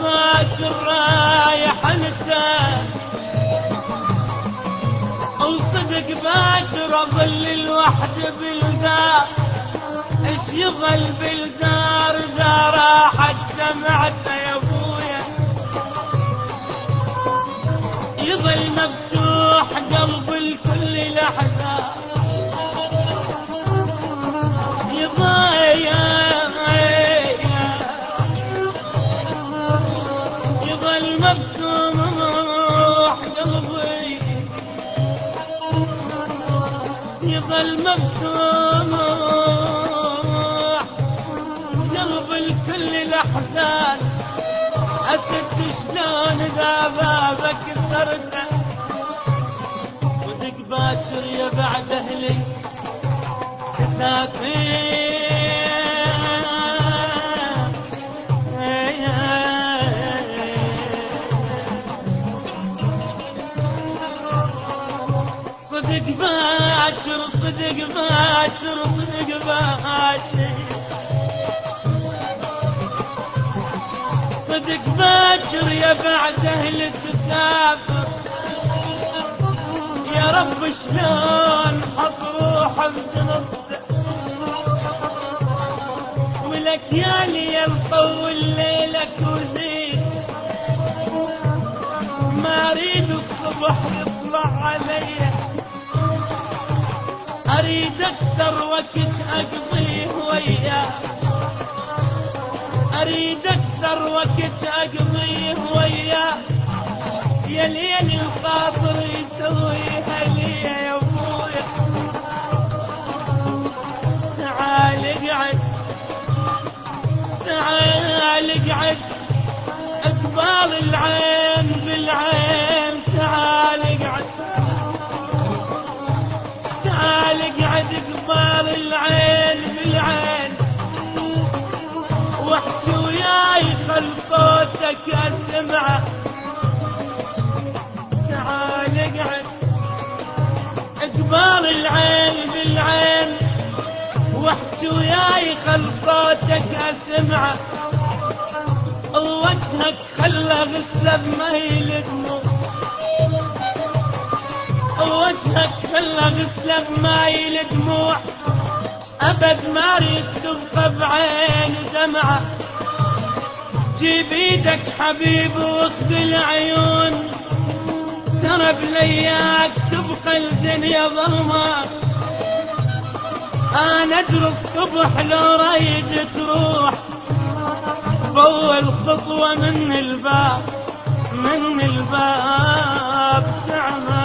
باكر رايح انت، وصدق باكر اظل الوحد بالدار. ايش يظل بالدار اذا راحت سمعته يا ابويا؟ يظل مفتوح قلب الكل لحظة، يظل مفتوح قلبي، يظل مفتوح قلب الكل لحظة. أسد شلون ذا بابك كسرته، صدق باكر يا بعد أهلي تسافر. صدق باكر صدق باكر صدق باكر، صدق باكر يا بعد أهل تسافر. يا رب شلون حط روح بجنبته، ولك يا ليل طول ليلك وزيد. ما اريد الصبح يطلع علي، اريد اكثر وقت اقضيه وياه، اريد اكثر وقت اقضيه وياه. يا ليل الخاطر يسويها لي يا ابويا. تعال اقعد تعال اقعد اقبال العين بالعين. تعال اقعد تعال اقعد اقبال العين بالعين، واحكي وياي خل صوتك اسمعه. تعال اقعد اقبال العين بالعين، واحكي وياي خل صوتك اسمعه. وجهك خلى غسله بميل دموع، وجهك خلى غسله بميل دموع. ابد ما اريد تبقى بعين دمعه. جيب ايدك حبيب واخذ العيون، ترى بلياك تبقى الدنيا ظلمه. انا ادري الصبح لو ريد تروح، بأول خطوة من الباب تعمل